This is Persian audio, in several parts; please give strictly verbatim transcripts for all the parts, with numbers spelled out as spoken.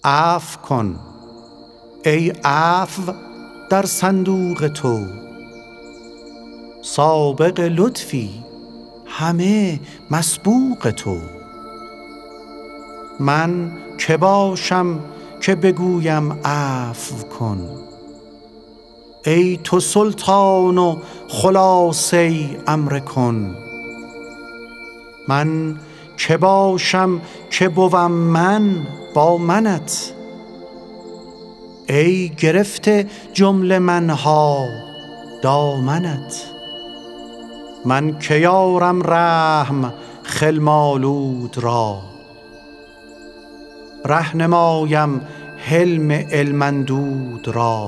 عفو کن ای عفو در صندوق تو، سابق لطفی همه مسبوق تو. من که باشم که بگویم عفو کن، ای تو سلطان و خلاصه امر کن. من که باشم که بوم من با منت، ای گرفته جمله منها دامنت. من که یارم رحم خلمالود را، رهنمایم حلم علم اندود را.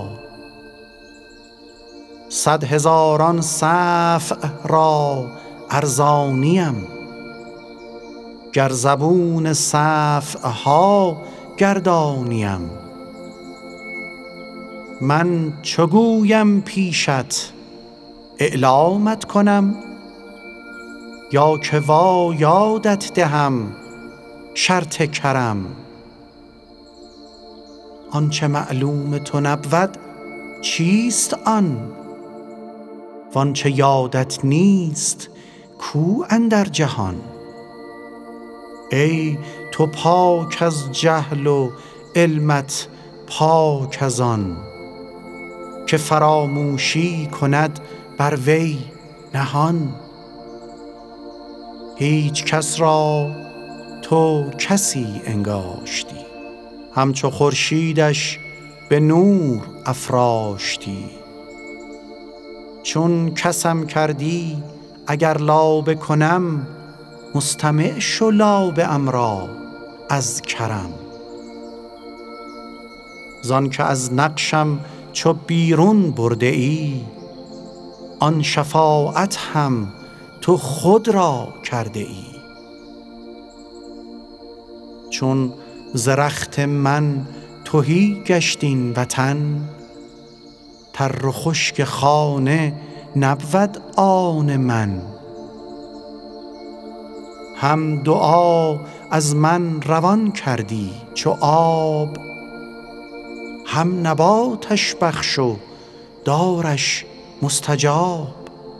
صد هزاران صفع را ارزانیم، گر زبون صفع ها گردانیم. من چو گویم پیشت اعلامت کنم، یا که وا یادت دهم شرط کرم. آنچه معلوم تو نبود چیست آن، وانچه یادت نیست کو اندر جهان. ای تو پاک از جهل و علمت پاک از آن، که فراموشی کند بر وی نهان. هیچ کس را تو کسی انگاشتی، همچو خورشیدش به نور افراشتی. چون کسم کردی اگر لابه کنم، مستمع شو لابه ام را از کرم. زان که از نقشم چو بیرون برده ای، آن شفاعت هم تو خود را کرده ای. چون ز رخت من تهی گشت این وطن، تر و خشک خانه نبود آن من. هم دعا از من روان کردی چو آب، هم نباتش بخش و دارش مستجاب.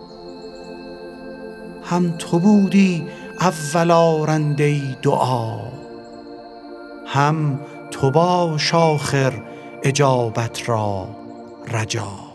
هم تو بودی اول آرنده دعا، هم تو باش آخر اجابت را رجا.